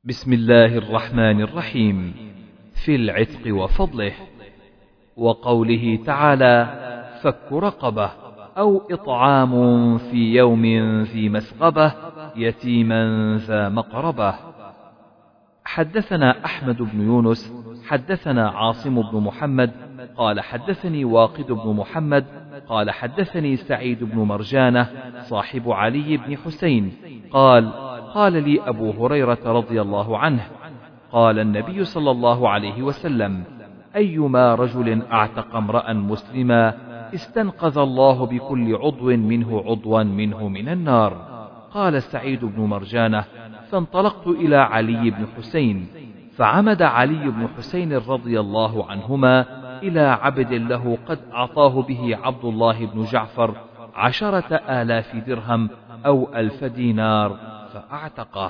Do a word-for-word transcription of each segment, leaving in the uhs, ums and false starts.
بسم الله الرحمن الرحيم. في العتق وفضله. وقوله تعالى: فك رقبة أو إطعام في يوم ذي مسغبة يتيما ذا مقربة. حدثنا أحمد بن يونس حدثنا عاصم بن محمد قال حدثني واقد بن محمد قال حدثني سعيد بن مرجانة صاحب علي بن حسين قال: قال لي أبو هريرة رضي الله عنه: قال النبي صلى الله عليه وسلم: أيما رجل أعتق امرأ مسلما استنقذ الله بكل عضو منه عضوا منه من النار. قال سعيد بن مرجانة: فانطلقت إلى علي بن حسين، فعمد علي بن حسين رضي الله عنهما إلى عبد له قد أعطاه به عبد الله بن جعفر عشرة آلاف درهم أو ألف دينار فأعتقه.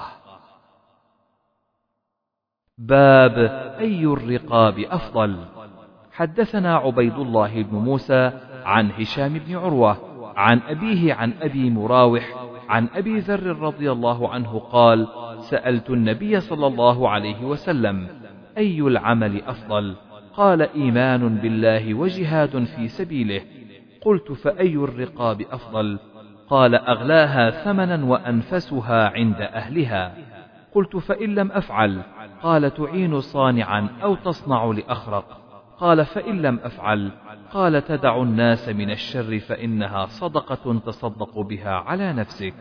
باب أي الرقاب أفضل. حدثنا عبيد الله بن موسى عن هشام بن عروة عن أبيه عن أبي مراوح عن أبي ذر رضي الله عنه قال: سألت النبي صلى الله عليه وسلم: أي العمل أفضل؟ قال: إيمان بالله وجهاد في سبيله. قلت: فأي الرقاب أفضل؟ قال: أغلاها ثمنا وأنفسها عند أهلها. قلت: فإن لم أفعل؟ قال: تعين صانعا أو تصنع لأخرق. قال: فإن لم أفعل؟ قال: تدع الناس من الشر فإنها صدقة تصدق بها على نفسك.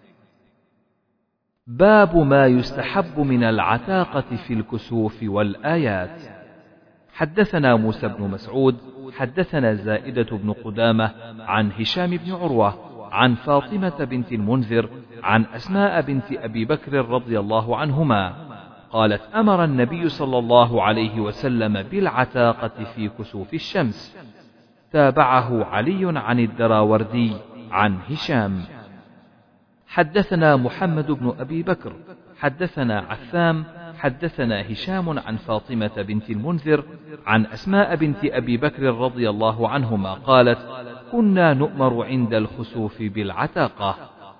باب ما يستحب من العتاقة في الكسوف والآيات. حدثنا موسى بن مسعود حدثنا زائدة بن قدامة عن هشام بن عروة عن فاطمة بنت المنذر عن أسماء بنت أبي بكر رضي الله عنهما قالت: أمر النبي صلى الله عليه وسلم بالعتاقة في كسوف الشمس. تابعه علي عن الدراوردي عن هشام. حدثنا محمد بن أبي بكر حدثنا عثام حدثنا هشام عن فاطمة بنت المنذر عن أسماء بنت أبي بكر رضي الله عنهما قالت: كنا نؤمر عند الخسوف بالعتاقة.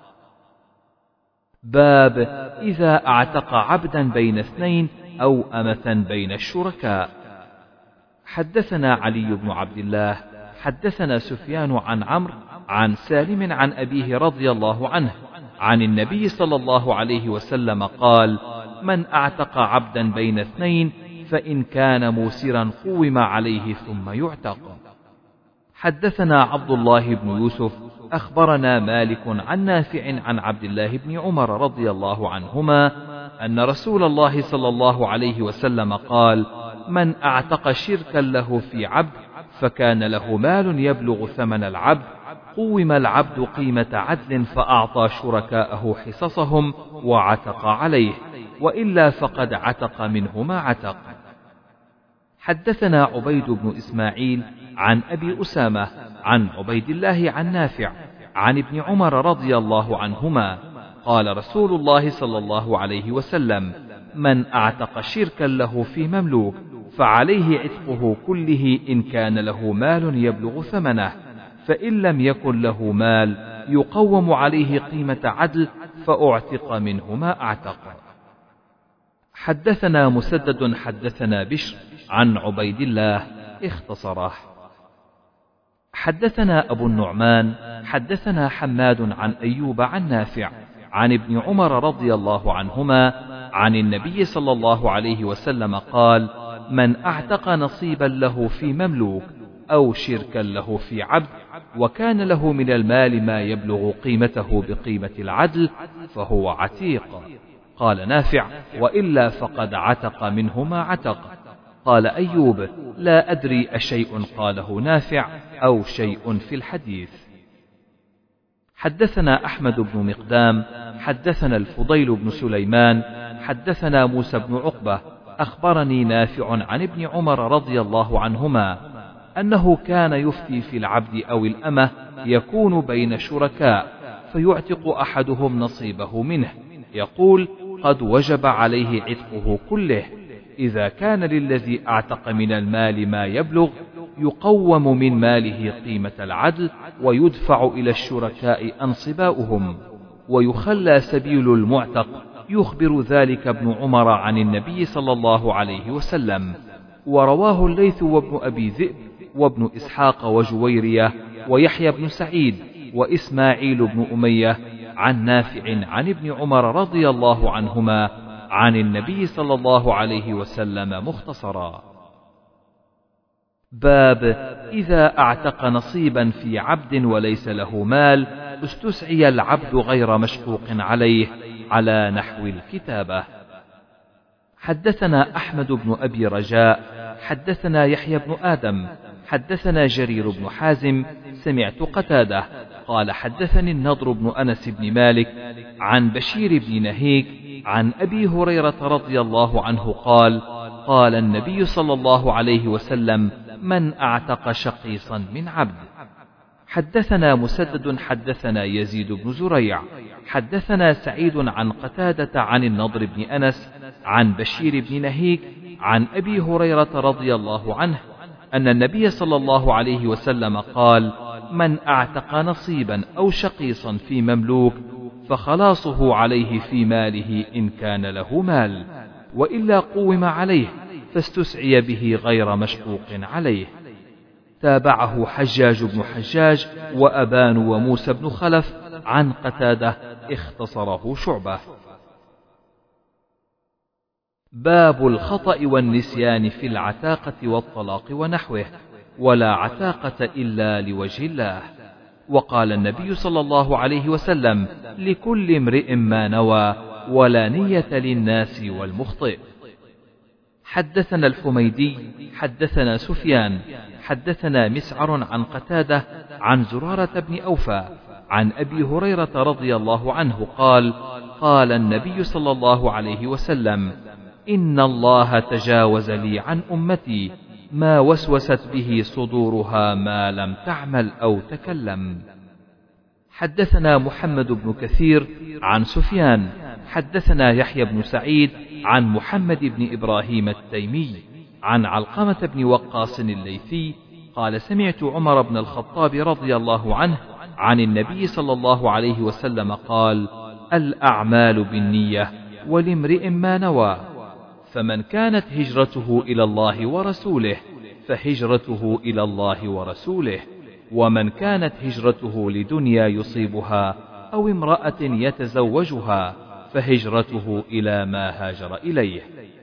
باب إذا اعتق عبدا بين اثنين أو أمة بين الشركاء. حدثنا علي بن عبد الله حدثنا سفيان عن عمرو عن سالم عن أبيه رضي الله عنه عن النبي صلى الله عليه وسلم قال: من اعتق عبدا بين اثنين فإن كان موسرا قوم عليه ثم يعتق. حدثنا عبد الله بن يوسف أخبرنا مالك عن نافع عن عبد الله بن عمر رضي الله عنهما أن رسول الله صلى الله عليه وسلم قال: من اعتق شركا له في عبد فكان له مال يبلغ ثمن العبد قوم العبد قيمة عدل فأعطى شركاءه حصصهم وعتق عليه، وإلا فقد عتق منه ما عتق. حدثنا عبيد بن إسماعيل عن أبي أسامة عن عبيد الله عن نافع عن ابن عمر رضي الله عنهما قال رسول الله صلى الله عليه وسلم: من اعتق شركا له في مملوك فعليه عتقه كله إن كان له مال يبلغ ثمنه، فإن لم يكن له مال يقوم عليه قيمة عدل فأعتق منه ما أعتق. حدثنا مسدد حدثنا بشر عن عبيد الله اختصره. حدثنا أبو النعمان حدثنا حماد عن أيوب عن نافع عن ابن عمر رضي الله عنهما عن النبي صلى الله عليه وسلم قال: من اعتق نصيبا له في مملوك أو شركا له في عبد وكان له من المال ما يبلغ قيمته بقيمة العدل فهو عتيق. قال نافع: وإلا فقد عتق منه ما عتق. قال أيوب: لا أدري أشيء قاله نافع أو شيء في الحديث. حدثنا أحمد بن مقدام حدثنا الفضيل بن سليمان حدثنا موسى بن عقبة أخبرني نافع عن ابن عمر رضي الله عنهما أنه كان يفتي في العبد أو الأمة يكون بين شركاء فيعتق أحدهم نصيبه منه، يقول: قد وجب عليه عتقه كله. إذا كان للذي اعتق من المال ما يبلغ يقوم من ماله قيمة العدل ويدفع إلى الشركاء أنصباؤهم، ويخلى سبيل المعتق يخبر ذلك ابن عمر عن النبي صلى الله عليه وسلم. ورواه الليث وابن أبي ذئب وابن إسحاق وجويرية ويحيى بن سعيد وإسماعيل بن أمية عن نافع عن ابن عمر رضي الله عنهما عن النبي صلى الله عليه وسلم مختصرا. باب إذا اعتق نصيبا في عبد وليس له مال استسعي العبد غير مشقوق عليه على نحو الكتابة. حدثنا أحمد بن أبي رجاء حدثنا يحيى بن آدم حدثنا جرير بن حازم سمعت قتادة قال حدثني النضر بن أنس بن مالك عن بشير بن نهيك عن أبي هريرة رضي الله عنه قال قال النبي صلى الله عليه وسلم من أعتق شقيصا من عبد. حدثنا مسدد حدثنا يزيد بن زريع حدثنا سعيد عن قتادة عن النضر بن أنس عن بشير بن نهيك عن أبي هريرة رضي الله عنه أن النبي صلى الله عليه وسلم قال من أعتق نصيبا أو شقيصا في مملوك فخلاصه عليه في ماله إن كان له مال، وإلا قوم عليه فاستسعي به غير مشقوق عليه. تابعه حجاج بن حجاج وأبان وموسى بن خلف عن قتادة اختصره شعبة. باب الخطأ والنسيان في العتاقة والطلاق ونحوه، ولا عتاقة إلا لوجه الله. وقال النبي صلى الله عليه وسلم لكل امرئ ما نوى ولا نية للناس والمخطئ. حدثنا الحميدي حدثنا سفيان حدثنا مسعر عن قتادة عن زرارة بن أوفى عن أبي هريرة رضي الله عنه قال قال النبي صلى الله عليه وسلم إن الله تجاوز لي عن أمتي ما وسوست به صدورها ما لم تعمل أو تكلم. حدثنا محمد بن كثير عن سفيان حدثنا يحيى بن سعيد عن محمد بن إبراهيم التيمي عن علقمة بن وقاص الليثي قال سمعت عمر بن الخطاب رضي الله عنه عن النبي صلى الله عليه وسلم قال الأعمال بالنية ولامرئ ما نوى، فمن كانت هجرته إلى الله ورسوله فهجرته إلى الله ورسوله، ومن كانت هجرته لدنيا يصيبها أو امرأة يتزوجها فهجرته إلى ما هاجر إليه.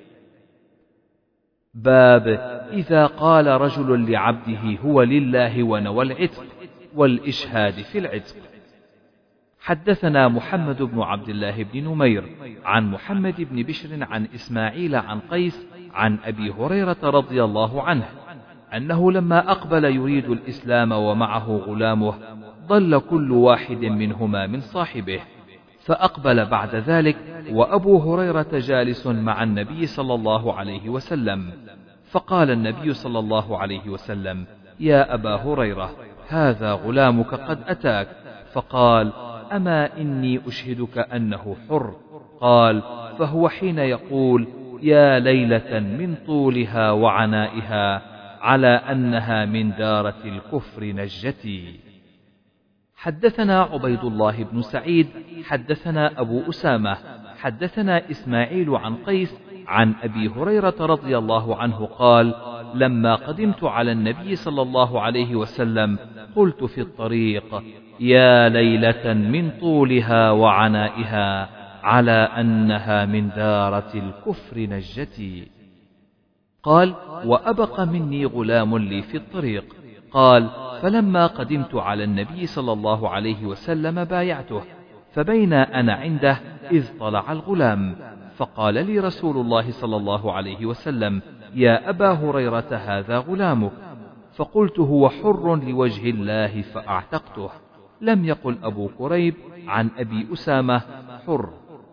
باب إذا قال رجل لعبده هو لله ونوى العتق والإشهاد في العتق. حدثنا محمد بن عبد الله بن نمير عن محمد بن بشر عن إسماعيل عن قيس عن أبي هريرة رضي الله عنه أنه لما أقبل يريد الإسلام ومعه غلامه ضل كل واحد منهما من صاحبه، فأقبل بعد ذلك وأبو هريرة جالس مع النبي صلى الله عليه وسلم، فقال النبي صلى الله عليه وسلم يا أبا هريرة هذا غلامك قد أتاك، فقال أما إني أشهدك أنه حر، قال فهو حين يقول يا ليلة من طولها وعنائها على أنها من دارة الكفر نجتي. حدثنا عبيد الله بن سعيد حدثنا أبو أسامة حدثنا إسماعيل عن قيس عن أبي هريرة رضي الله عنه قال لما قدمت على النبي صلى الله عليه وسلم قلت في الطريق يا ليلة من طولها وعنائها على أنها من دارة الكفر نجتي. قال وأبق مني غلام لي في الطريق، قال فلما قدمت على النبي صلى الله عليه وسلم بايعته، فبين أنا عنده إذ طلع الغلام، فقال لي رسول الله صلى الله عليه وسلم يا أبا هريرة هذا غلامك، فقلت هو حر لوجه الله فأعتقته. لم يقل أبو كريب عن أبي أسامة حر.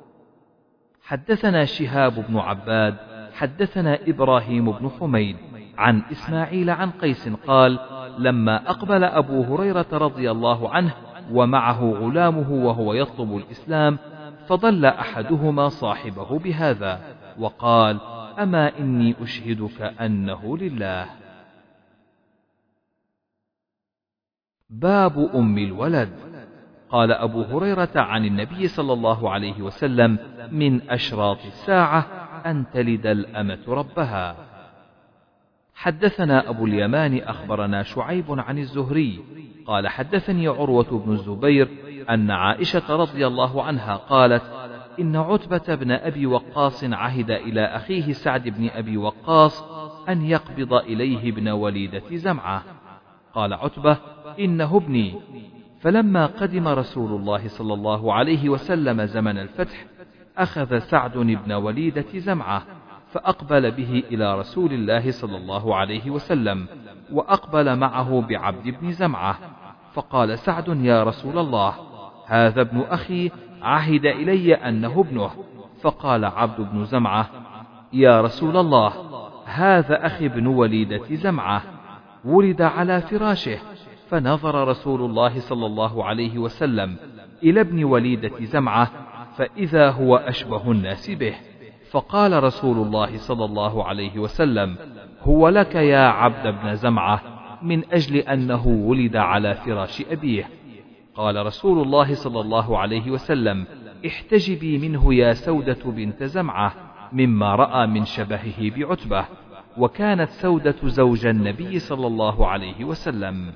حدثنا شهاب بن عباد حدثنا إبراهيم بن حميد عن إسماعيل عن قيس قال لما أقبل أبو هريرة رضي الله عنه ومعه غلامه وهو يطلب الإسلام، فضل أحدهما صاحبه بهذا وقال أما إني أشهدك أنه لله. باب أم الولد. قال أبو هريرة عن النبي صلى الله عليه وسلم: من أشراط الساعة أن تلد الأمة ربها. حدثنا أبو اليمان أخبرنا شعيب عن الزهري قال حدثني عروة بن الزبير أن عائشة رضي الله عنها قالت: إن عتبة بن أبي وقاص عهد إلى أخيه سعد بن أبي وقاص أن يقبض إليه ابن وليدة زمعة. قال عتبة: إنه ابني. فلما قدم رسول الله صلى الله عليه وسلم زمن الفتح أخذ سعد ابن وليدة زمعة فأقبل به إلى رسول الله صلى الله عليه وسلم، وأقبل معه بعبد بن زمعة، فقال سعد: يا رسول الله، هذا ابن أخي عهد إلي أنه ابنه. فقال عبد بن زمعة: يا رسول الله، هذا أخي ابن وليدة زمعة ولد على فراشه. فنظر رسول الله صلى الله عليه وسلم إلى ابن وليدة زمعة فإذا هو أشبه الناس به، فقال رسول الله صلى الله عليه وسلم: هو لك يا عبد بن زمعة، من أجل أنه ولد على فراش أبيه. قال رسول الله صلى الله عليه وسلم: احتجبي منه يا سودة بنت زمعة، مما رأى من شبهه بعتبة. وكانت سودة زوج النبي صلى الله عليه وسلم.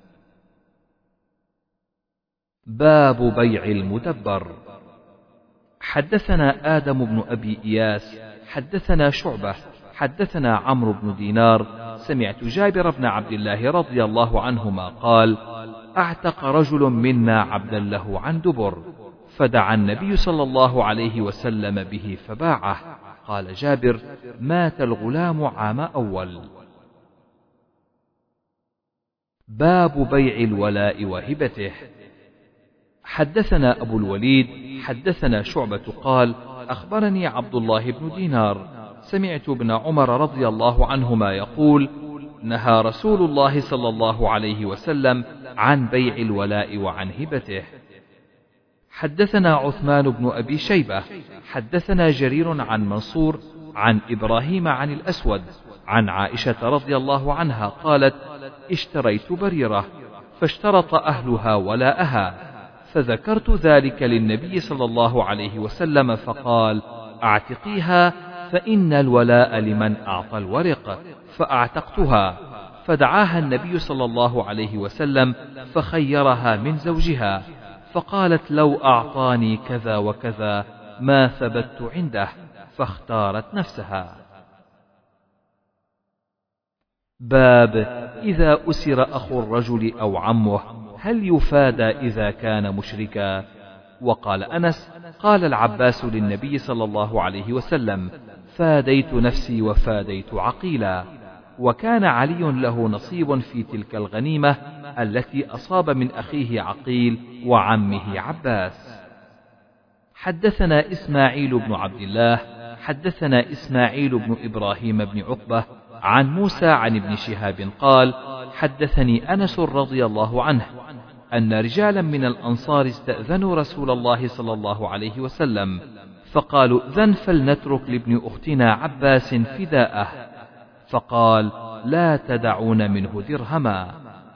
باب بيع المدبر. حدثنا آدم بن أبي إياس حدثنا شعبة حدثنا عمرو بن دينار سمعت جابر بن عبد الله رضي الله عنهما قال: اعتق رجل منا عبدا له عن دبر، فدعا النبي صلى الله عليه وسلم به فباعه. قال جابر: مات الغلام عام أول. باب بيع الولاء وهبته. حدثنا أبو الوليد حدثنا شعبة قال: أخبرني عبد الله بن دينار سمعت ابن عمر رضي الله عنهما يقول: نهى رسول الله صلى الله عليه وسلم عن بيع الولاء وعن هبته. حدثنا عثمان بن أبي شيبة حدثنا جرير عن منصور عن إبراهيم عن الأسود عن عائشة رضي الله عنها قالت: اشتريت بريرة فاشترط أهلها ولاءها، فذكرت ذلك للنبي صلى الله عليه وسلم فقال: اعتقيها فإن الولاء لمن أعطى الورق، فأعتقتها. فدعاها النبي صلى الله عليه وسلم فخيرها من زوجها، فقالت: لو أعطاني كذا وكذا ما ثبت عنده، فاختارت نفسها. باب إذا أسر أخو الرجل أو عمه هل يفادى إذا كان مشركا؟ وقال أنس: قال العباس للنبي صلى الله عليه وسلم: فاديت نفسي وفاديت عقيلا. وكان علي له نصيب في تلك الغنيمة التي أصاب من أخيه عقيل وعمه عباس. حدثنا إسماعيل بن عبد الله حدثنا إسماعيل بن إبراهيم بن عقبة عن موسى عن ابن شهاب قال: حدثني أنس رضي الله عنه أن رجالا من الأنصار استأذنوا رسول الله صلى الله عليه وسلم فقالوا: ائذن فلنترك لابن أختنا عباس فداءه، فقال: لا تدعون منه درهما.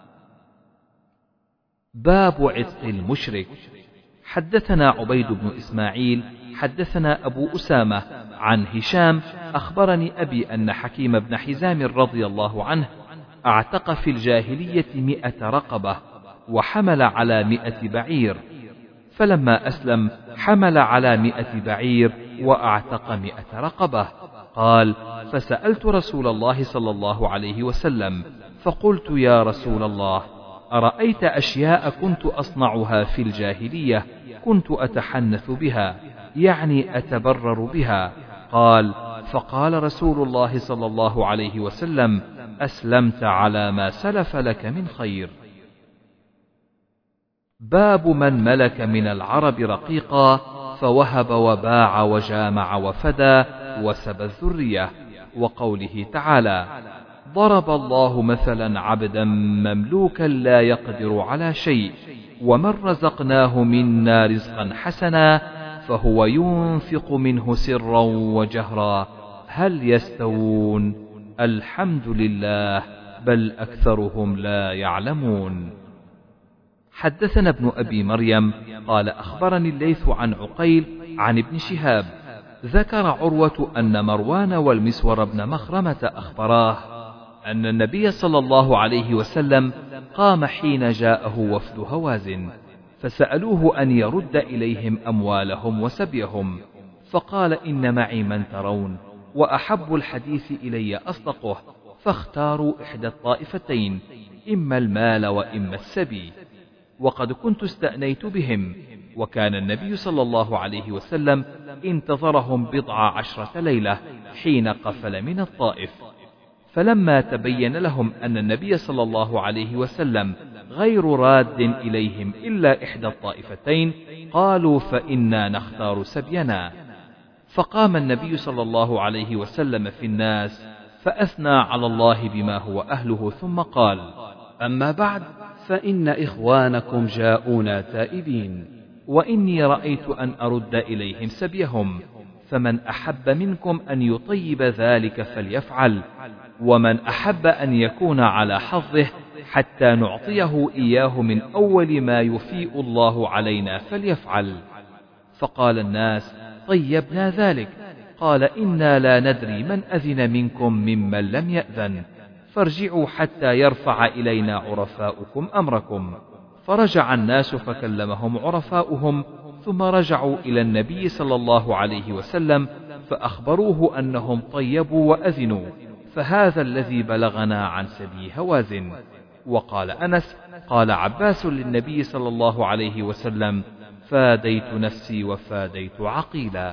باب عتق المشرك. حدثنا عبيد بن إسماعيل حدثنا أبو أسامة عن هشام أخبرني أبي أن حكيم بن حزام رضي الله عنه اعتق في الجاهلية مئة رقبة وحمل على مئة بعير، فلما أسلم حمل على مئة بعير وأعتق مئة رقبة. قال: فسألت رسول الله صلى الله عليه وسلم فقلت: يا رسول الله، أرأيت أشياء كنت أصنعها في الجاهلية كنت أتحنث بها، يعني أتبرر بها؟ قال: فقال رسول الله صلى الله عليه وسلم: أسلمت على ما سلف لك من خير. باب من ملك من العرب رقيقا فوهب وباع وجامع وفدى وسبى الذرية، وقوله تعالى: ضرب الله مثلا عبدا مملوكا لا يقدر على شيء ومن رزقناه منا رزقا حسنا فهو ينفق منه سرا وجهرا هل يستوون؟ الحمد لله بل أكثرهم لا يعلمون. حدثنا ابن أبي مريم قال أخبرني الليث عن عقيل عن ابن شهاب ذكر عروة أن مروان والمسور بن مخرمة أخبراه أن النبي صلى الله عليه وسلم قام حين جاءه وفد هوازن فسألوه أن يرد إليهم أموالهم وسبيهم، فقال إن معي من ترون، وأحب الحديث إلي أصدقه، فاختاروا إحدى الطائفتين، إما المال وإما السبي. وقد كنت استأنيت بهم، وكان النبي صلى الله عليه وسلم انتظرهم بضع عشرة ليلة حين قفل من الطائف، فلما تبين لهم أن النبي صلى الله عليه وسلم غير راد إليهم إلا إحدى الطائفتين قالوا فإنا نختار سبينا. فقام النبي صلى الله عليه وسلم في الناس فأثنى على الله بما هو أهله، ثم قال: أما بعد، فإن إخوانكم جاءونا تائبين، وإني رأيت أن أرد إليهم سبيهم، فمن أحب منكم أن يطيب ذلك فليفعل، ومن أحب أن يكون على حظه حتى نعطيه إياه من أول ما يفيء الله علينا فليفعل. فقال الناس: طيبنا ذلك. قال: إنا لا ندري من أذن منكم ممن لم يأذن، فارجعوا حتى يرفع إلينا عرفاؤكم أمركم. فرجع الناس فكلمهم عرفاؤهم، ثم رجعوا إلى النبي صلى الله عليه وسلم فأخبروه أنهم طيبوا وأذنوا، فهذا الذي بلغنا عن سبي هوازن. وقال أنس: قال عباس للنبي صلى الله عليه وسلم: فاديت نفسي وفاديت عقيلا.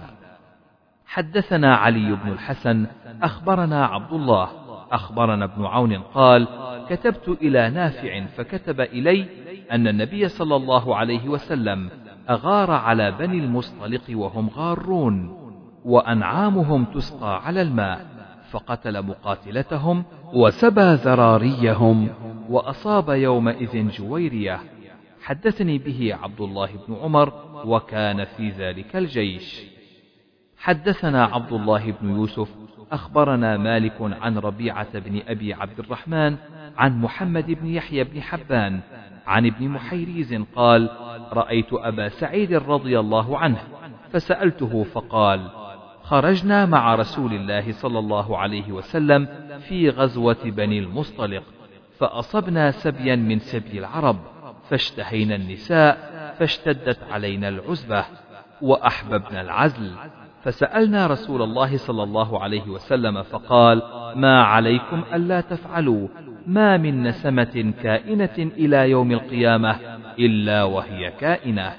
حدثنا علي بن الحسن أخبرنا عبد الله أخبرنا ابن عون قال: كتبت إلى نافع فكتب إلي أن النبي صلى الله عليه وسلم أغار على بني المصطلق وهم غارون، وأنعامهم تسقى على الماء، فقتل مقاتلتهم وسبى ذراريهم، وأصاب يومئذ جويرية. حدثني به عبد الله بن عمر، وكان في ذلك الجيش. حدثنا عبد الله بن يوسف أخبرنا مالك عن ربيعة بن أبي عبد الرحمن عن محمد بن يحيى بن حبان عن ابن محيريز قال: رأيت أبا سعيد رضي الله عنه فسألته فقال: خرجنا مع رسول الله صلى الله عليه وسلم في غزوة بني المصطلق، فأصبنا سبيا من سبي العرب، فاشتهينا النساء، فاشتدت علينا العزبة، وأحببنا العزل، فسألنا رسول الله صلى الله عليه وسلم فقال: ما عليكم ألا تفعلوا، ما من نسمة كائنة إلى يوم القيامة إلا وهي كائنة.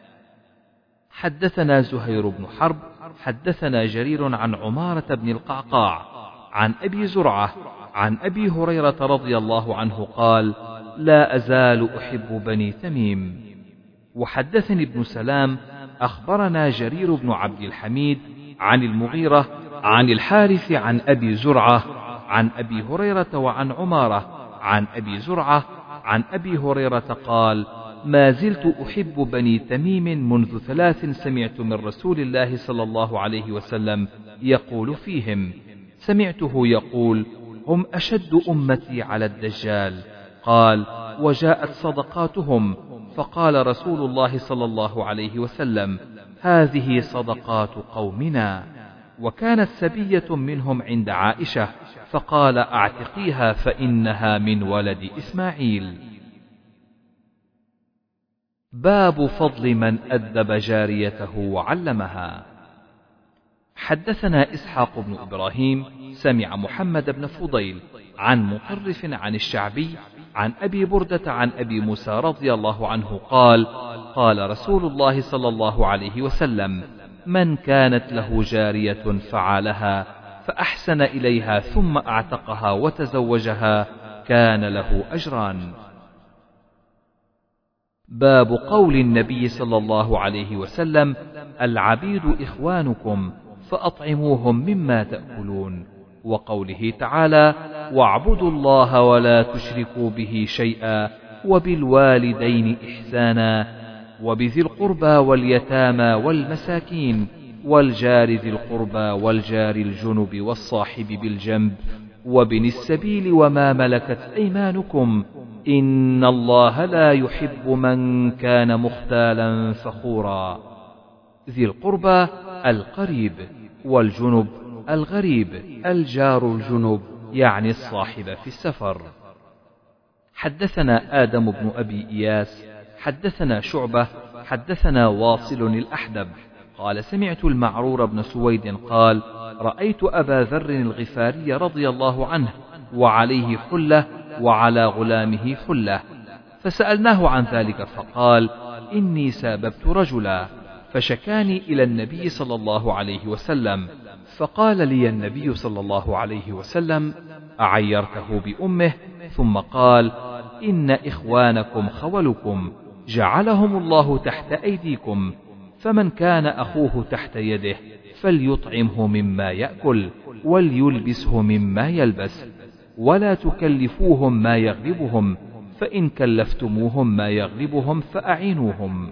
حدثنا زهير بن حرب حدثنا جرير عن عمارة بن القعقاع عن أبي زرعة عن أبي هريرة رضي الله عنه قال: لا أزال أحب بني تميم. وحدثني ابن سلام أخبرنا جرير بن عبد الحميد عن المغيرة عن الحارث عن أبي زرعة عن أبي هريرة وعن عمارة عن أبي زرعة عن أبي هريرة قال: ما زلت أحب بني تميم منذ ثلاث سمعت من رسول الله صلى الله عليه وسلم يقول فيهم، سمعته يقول: هم أشد أمتي على الدجال. قال: وجاءت صدقاتهم، فقال رسول الله صلى الله عليه وسلم: هذه صدقات قومنا. وكانت سبية منهم عند عائشة، فقال: اعتقيها فإنها من ولد إسماعيل. باب فضل من أدب جاريته وعلمها. حدثنا إسحاق بن إبراهيم سمع محمد بن فضيل عن مطرف عن الشعبي عن أبي بردة عن أبي موسى رضي الله عنه قال: قال رسول الله صلى الله عليه وسلم: من كانت له جارية فعالها فأحسن إليها ثم أعتقها وتزوجها كان له أجران. باب قول النبي صلى الله عليه وسلم: العبيد إخوانكم فأطعموهم مما تأكلون، وقوله تعالى: واعبدوا الله ولا تشركوا به شيئا وبالوالدين إحسانا وبذي القربى واليتامى والمساكين والجار ذي القربى والجار الجنب والصاحب بالجنب وابن السبيل وما ملكت أيمانكم إن الله لا يحب من كان مختالا فخورا. ذي القربى القريب، والجنب الغريب، الجار الجنب يعني الصاحب في السفر. حدثنا آدم بن أبي إياس حدثنا شعبة حدثنا واصل الأحدب قال سمعت المعرور بن سويد قال رأيت أبا ذر الغفاري رضي الله عنه وعليه حلة وعلى غلامه حلة، فسألناه عن ذلك فقال إني ساببت رجلا فشكاني إلى النبي صلى الله عليه وسلم، فقال لي النبي صلى الله عليه وسلم أعيرته بأمه؟ ثم قال إن إخوانكم خولكم جعلهم الله تحت أيديكم، فمن كان أخوه تحت يده فليطعمه مما يأكل وليلبسه مما يلبس، ولا تكلفوهم ما يغلبهم، فإن كلفتموهم ما يغلبهم فأعينوهم.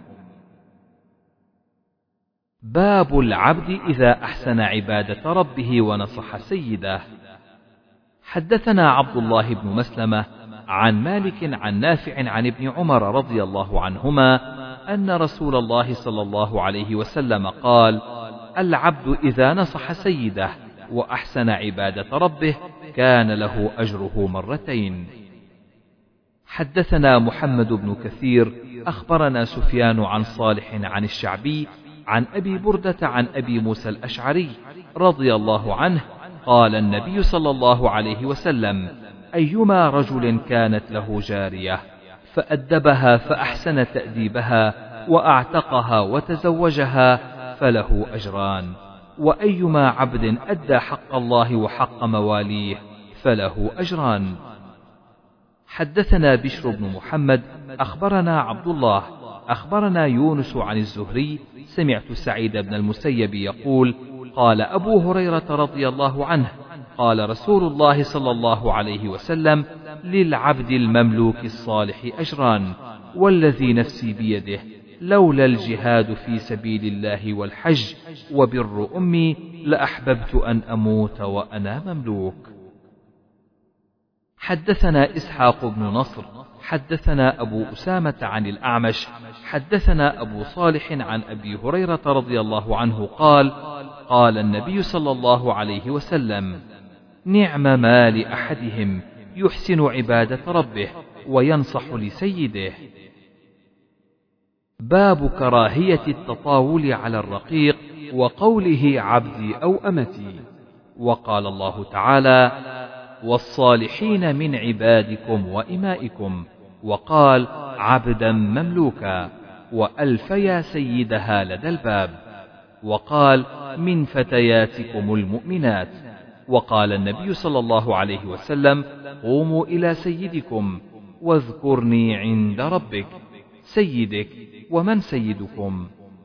باب العبد إذا أحسن عبادة ربه ونصح سيده. حدثنا عبد الله بن مسلمة عن مالك عن نافع عن ابن عمر رضي الله عنهما أن رسول الله صلى الله عليه وسلم قال العبد إذا نصح سيده وأحسن عبادة ربه كان له أجره مرتين. حدثنا محمد بن كثير أخبرنا سفيان عن صالح عن الشعبي عن أبي بردة عن أبي موسى الأشعري رضي الله عنه قال النبي صلى الله عليه وسلم أيما رجل كانت له جارية فأدبها فأحسن تأديبها وأعتقها وتزوجها فله أجران، وأيما عبد أدى حق الله وحق مواليه فله أجران. حدثنا بشر بن محمد أخبرنا عبد الله أخبرنا يونس عن الزهري سمعت سعيد بن المسيب يقول قال أبو هريرة رضي الله عنه قال رسول الله صلى الله عليه وسلم للعبد المملوك الصالح أجران، والذي نفسي بيده لولا الجهاد في سبيل الله والحج وبر أمي لأحببت أن أموت وأنا مملوك. حدثنا إسحاق بن نصر حدثنا أبو أسامة عن الأعمش حدثنا أبو صالح عن أبي هريرة رضي الله عنه قال قال النبي صلى الله عليه وسلم نعم ما لأحدهم يحسن عبادة ربه وينصح لسيده. باب كراهية التطاول على الرقيق وقوله عبدي أو أمتي. وقال الله تعالى والصالحين من عبادكم وإمائكم، وقال عبدا مملوكا، وألفيا سيدها لدى الباب، وقال من فتياتكم المؤمنات، وقال النبي صلى الله عليه وسلم قوموا إلى سيدكم واذكرني عند ربك. سيدك ومن سيدكم؟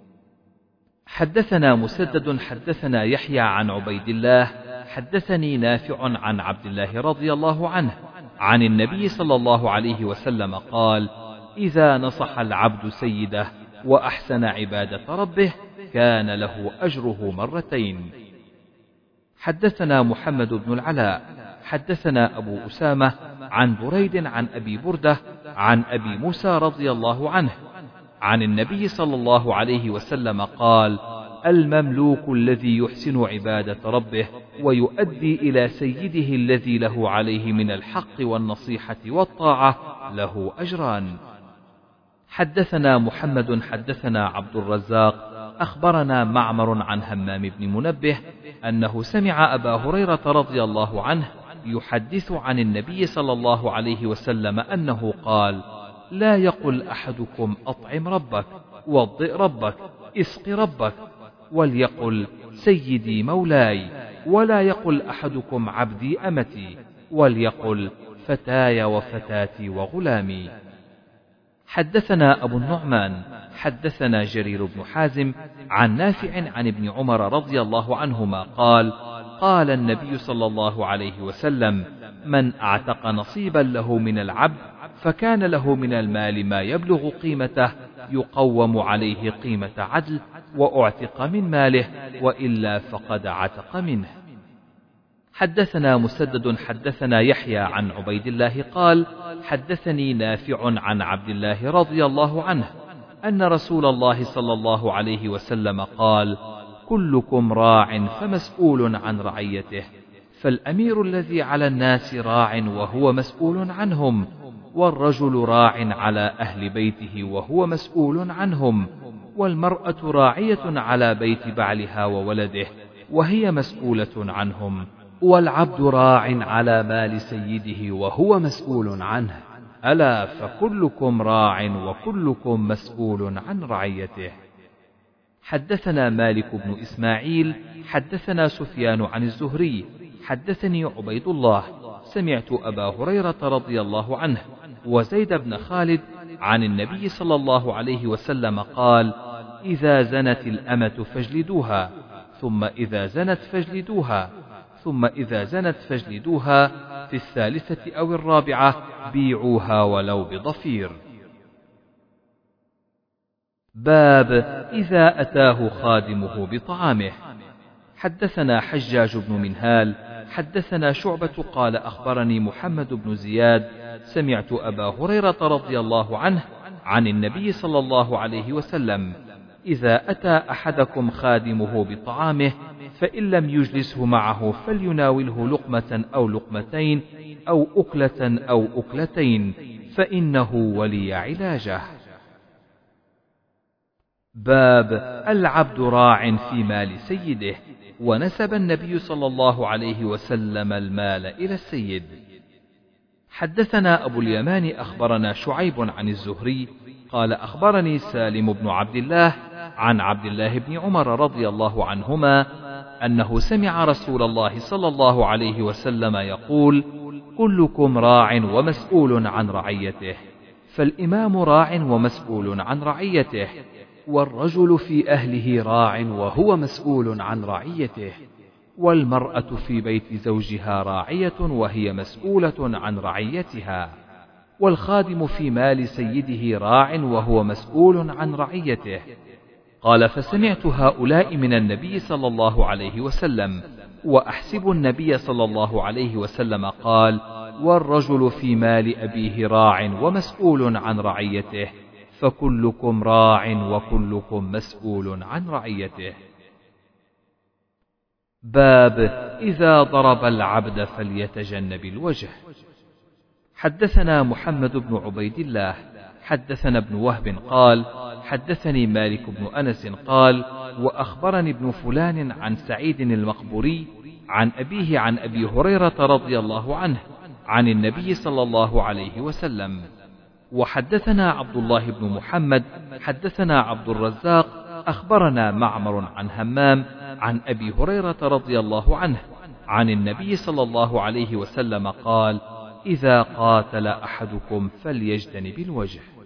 حدثنا مسدد حدثنا يحيى عن عبيد الله حدثني نافع عن عبد الله رضي الله عنه عن النبي صلى الله عليه وسلم قال إذا نصح العبد سيده وأحسن عبادة ربه كان له أجره مرتين. حدثنا محمد بن العلاء حدثنا أبو أسامة عن بريد عن أبي بردة عن أبي موسى رضي الله عنه عن النبي صلى الله عليه وسلم قال المملوك الذي يحسن عبادة ربه ويؤدي إلى سيده الذي له عليه من الحق والنصيحة والطاعة له أجران. حدثنا محمد حدثنا عبد الرزاق أخبرنا معمر عن همام بن منبه أنه سمع أبا هريرة رضي الله عنه يحدث عن النبي صلى الله عليه وسلم أنه قال لا يقل أحدكم أطعم ربك وضئ ربك اسق ربك، وليقل سيدي مولاي، ولا يقل أحدكم عبدي أمتي، وليقل فتاي وفتاتي وغلامي. حدثنا أبو النعمان حدثنا جرير بن حازم عن نافع عن ابن عمر رضي الله عنهما قال قال النبي صلى الله عليه وسلم من أعتق نصيبا له من العبد فكان له من المال ما يبلغ قيمته يقوم عليه قيمة عدل وأعتق من ماله، وإلا فقد عتق منه. حدثنا مسدد حدثنا يحيى عن عبيد الله قال حدثني نافع عن عبد الله رضي الله عنه أن رسول الله صلى الله عليه وسلم قال كلكم راع فمسؤول عن رعيته، فالأمير الذي على الناس راع وهو مسؤول عنهم، والرجل راع على أهل بيته وهو مسؤول عنهم، والمرأة راعية على بيت بعلها وولده وهي مسؤولة عنهم، والعبد راع على مال سيده وهو مسؤول عنه، ألا فكلكم راع وكلكم مسؤول عن رعيته. حدثنا مالك بن إسماعيل حدثنا سفيان عن الزهري حدثني عبيد الله سمعت أبا هريرة رضي الله عنه وزيد بن خالد عن النبي صلى الله عليه وسلم قال إذا زنت الأمة فاجلدوها، ثم إذا زنت فاجلدوها، ثم إذا زنت فاجلدوها، في الثالثة أو الرابعة بيعوها ولو بضفير. باب إذا أتاه خادمه بطعامه. حدثنا حجاج بن منهال حدثنا شعبة قال أخبرني محمد بن زياد سمعت أبا هريرة رضي الله عنه عن النبي صلى الله عليه وسلم إذا أتى أحدكم خادمه بطعامه فإن لم يجلسه معه فليناوله لقمة أو لقمتين أو أكلة أو أكلتين فإنه ولي علاجه. باب العبد راع في مال سيده، ونسب النبي صلى الله عليه وسلم المال إلى السيد. حدثنا أبو اليمان أخبرنا شعيب عن الزهري قال أخبرني سالم بن عبد الله عن عبد الله بن عمر رضي الله عنهما أنه سمع رسول الله صلى الله عليه وسلم يقول كلكم راع ومسؤول عن رعيته، فالإمام راع ومسؤول عن رعيته، والرجل في أهله راع وهو مسؤول عن رعيته، والمرأة في بيت زوجها راعية وهي مسؤولة عن رعيتها، والخادم في مال سيده راع وهو مسؤول عن رعيته. قال فسمعت هؤلاء من النبي صلى الله عليه وسلم، وأحسب النبي صلى الله عليه وسلم قال والرجل في مال أبيه راع ومسؤول عن رعيته، فكلكم راع وكلكم مسؤول عن رعيته. باب إذا ضرب العبد فليتجنب الوجه. حدثنا محمد بن عبيد الله حدثنا ابن وهب قال حدثني مالك بن أنس قال وأخبرني ابن فلان عن سعيد المقبوري عن أبيه عن أبي هريرة رضي الله عنه عن النبي صلى الله عليه وسلم. وحدثنا عبد الله بن محمد حدثنا عبد الرزاق أخبرنا معمر عن همام عن أبي هريرة رضي الله عنه عن النبي صلى الله عليه وسلم قال إذا قاتل أحدكم فليجتنب الوجه.